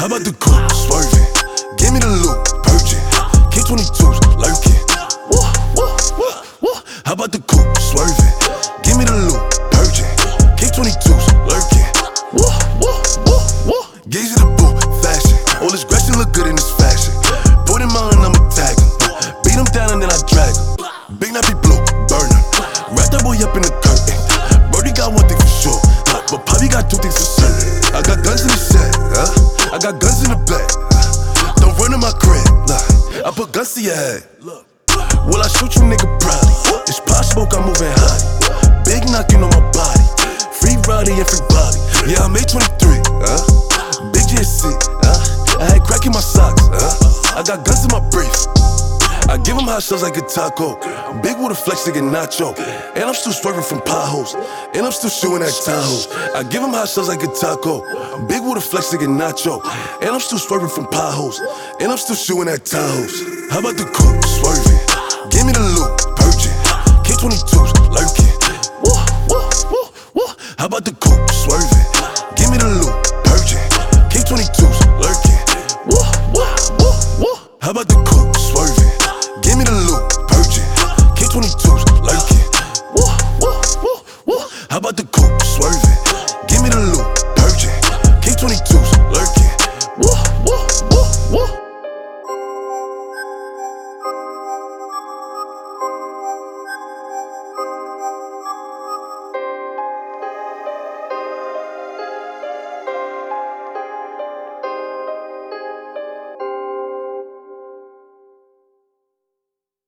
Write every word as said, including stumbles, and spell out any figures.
How about the coupe swerving? Give me the loot, purging. K twenty-twos lurking. Woo, woo, woo, woo. How about the coupe swerving? Give me the loot, purging. K twenty-twos lurking. Woo, woo, woo, woo. Gaze at the boot, fashion. All this Gretchen look good in this fashion. Put him on and I'ma tag him. Beat him down and then I drag him. Big nappy blue, burn him. Wrap that boy up in the curtain. Brody got one thing for sure, but Poppy got two things for certain. I got guns in the set, huh? I got guns in the back. Don't run in my crib, nah. I put guns to your head. Will I shoot you, nigga, probably? It's pop smoke, I'm moving hot. Big knocking on my body. Free Roddy and free Bobby. Yeah, I'm eight twenty-three, huh? Big G S C, huh? I had crack in my socks, huh? I got guns in my brief. I give him hot shells like a taco. Big with a flex to get nacho. And I'm still swerving from potholes. And I'm still shooting at Tahoes. I give him hot shells like a taco. Big with a flex to get nacho. And I'm still swerving from potholes. And I'm still shooting at Tahoes. How about the coupe swerving? Give me the loot, purging. K twenty-twos lurking. Woo, woo, woo, woo. How about the